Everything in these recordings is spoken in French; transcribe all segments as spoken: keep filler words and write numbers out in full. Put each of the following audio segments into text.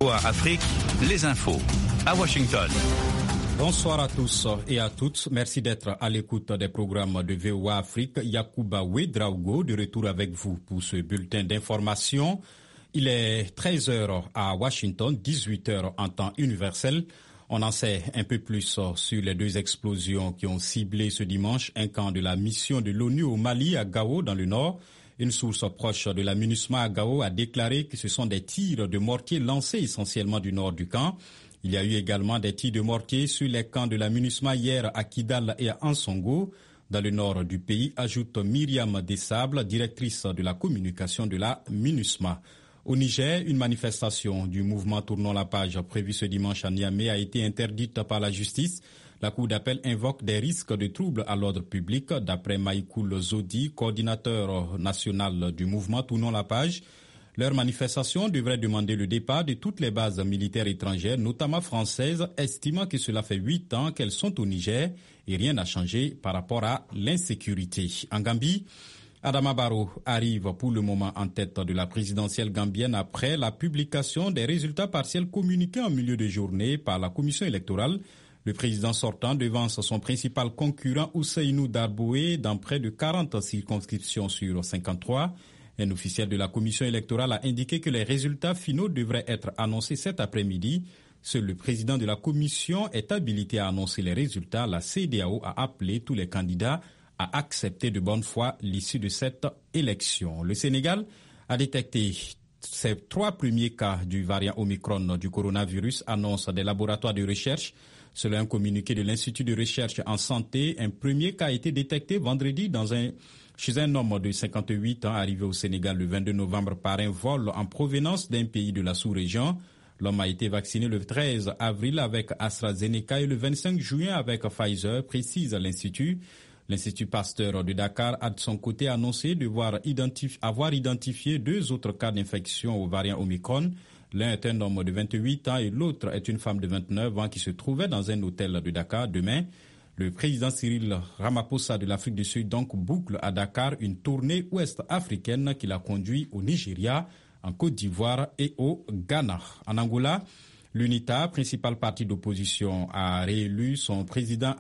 Afrique, les infos à Washington. Bonsoir à tous et à toutes. Merci d'être à l'écoute des programmes de V O A Afrique. Yacouba Ouedraogo de retour avec vous pour ce bulletin d'information. Il est treize heures à Washington, dix-huit heures en temps universel. On en sait un peu plus sur les deux explosions qui ont ciblé ce dimanche un camp de la mission de l'ONU au Mali, à Gao, dans le nord. Une source proche de la MINUSMA à Gao a déclaré que ce sont des tirs de mortier lancés essentiellement du nord du camp. Il y a eu également des tirs de mortier sur les camps de la MINUSMA hier à Kidal et à Ansongo, dans le nord du pays, ajoute Myriam Dessables, directrice de la communication de la MINUSMA. Au Niger, une manifestation du mouvement Tournons la page prévue ce dimanche à Niamey a été interdite par la justice. La Cour d'appel invoque des risques de troubles à l'ordre public, d'après Maïkoul Zodi, coordinateur national du mouvement Tournons la page. Leur manifestation devrait demander le départ de toutes les bases militaires étrangères, notamment françaises, estimant que cela fait huit ans qu'elles sont au Niger et rien n'a changé par rapport à l'insécurité. En Gambie, Adama Barrow arrive pour le moment en tête de la présidentielle gambienne après la publication des résultats partiels communiqués en milieu de journée par la commission électorale. Le président sortant devance son principal concurrent Ousseynou Darboué dans près de quarante circonscriptions sur cinquante-trois. Un officiel de la commission électorale a indiqué que les résultats finaux devraient être annoncés cet après-midi. Seul le président de la commission est habilité à annoncer les résultats. La C E D E A O a appelé tous les candidats à accepter de bonne foi l'issue de cette élection. Le Sénégal a détecté ses trois premiers cas du variant Omicron du coronavirus, annonce des laboratoires de recherche. Selon un communiqué de l'Institut de recherche en santé, un premier cas a été détecté vendredi dans un chez un homme de cinquante-huit ans arrivé au Sénégal le vingt-deux novembre par un vol en provenance d'un pays de la sous-région. L'homme a été vacciné le treize avril avec AstraZeneca et le vingt-cinq juin avec Pfizer, précise l'Institut. L'Institut Pasteur de Dakar a de son côté annoncé devoir identif- avoir identifié deux autres cas d'infection au variant Omicron. L'un est un homme de vingt-huit ans et l'autre est une femme de vingt-neuf ans qui se trouvait dans un hôtel de Dakar. Demain, le président Cyril Ramaphosa de l'Afrique du Sud donc boucle à Dakar une tournée ouest-africaine qui l'a conduit au Nigeria, en Côte d'Ivoire et au Ghana. En Angola, l'UNITA, principal parti d'opposition, a réélu son président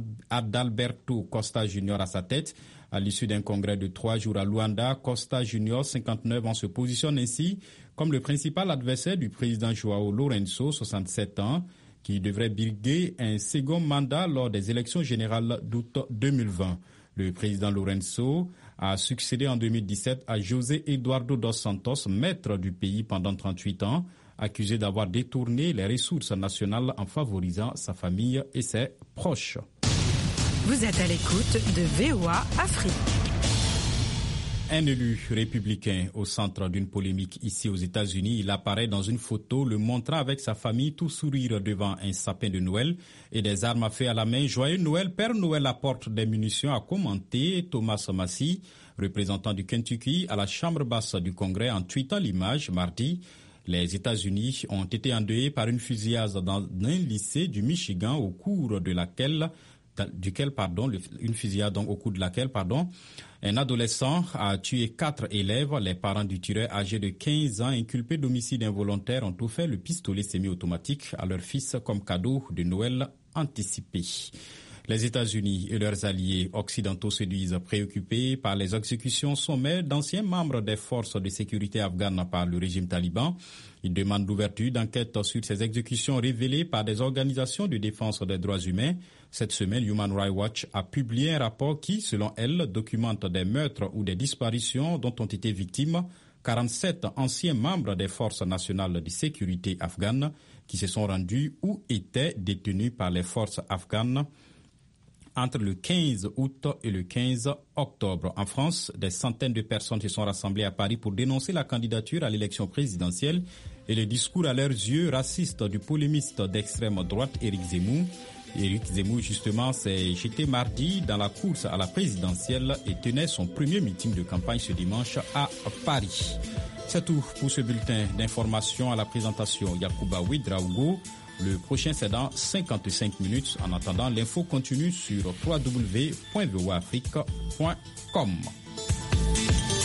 Adalberto Costa Junior à sa tête. À l'issue d'un congrès de trois jours à Luanda, Costa Junior, cinquante-neuf ans, se positionne ainsi comme le principal adversaire du président João Lourenço, soixante-sept ans, qui devrait briguer un second mandat lors des élections générales d'août deux mille vingt. Le président Lourenço a succédé en deux mille dix-sept à José Eduardo dos Santos, maître du pays pendant trente-huit ans, accusé d'avoir détourné les ressources nationales en favorisant sa famille et ses proches. Vous êtes à l'écoute de V O A Afrique. Un élu républicain au centre d'une polémique ici aux États-Unis, il apparaît dans une photo le montrant avec sa famille tout sourire devant un sapin de Noël et des armes à feu à la main. Joyeux Noël, Père Noël apporte des munitions, a commenté Thomas Massie, représentant du Kentucky à la Chambre basse du Congrès, en tweetant l'image mardi. Les États-Unis ont été endeuillés par une fusillade dans un lycée du Michigan au cours de laquelle duquel, pardon, une fusillade donc, au cours de laquelle, pardon, un adolescent a tué quatre élèves. Les parents du tueur âgé de quinze ans, inculpés d'homicide involontaire, ont offert le pistolet semi-automatique à leur fils comme cadeau de Noël anticipé. Les États-Unis et leurs alliés occidentaux se disent préoccupés par les exécutions sommaires d'anciens membres des forces de sécurité afghanes par le régime taliban. Ils demandent l'ouverture d'enquêtes sur ces exécutions révélées par des organisations de défense des droits humains. Cette semaine, Human Rights Watch a publié un rapport qui, selon elle, documente des meurtres ou des disparitions dont ont été victimes quarante-sept anciens membres des forces nationales de sécurité afghanes qui se sont rendus ou étaient détenus par les forces afghanes entre le quinze août et le quinze octobre. En France, des centaines de personnes se sont rassemblées à Paris pour dénoncer la candidature à l'élection présidentielle et le discours à leurs yeux raciste du polémiste d'extrême droite Éric Zemmour. Éric Zemmour, justement, s'est jeté mardi dans la course à la présidentielle et tenait son premier meeting de campagne ce dimanche à Paris. C'est tout pour ce bulletin d'information. À la présentation, Yacouba Ouedraogo. Le prochain, c'est dans cinquante-cinq minutes. En attendant, l'info continue sur w w w point v o a afrique point com.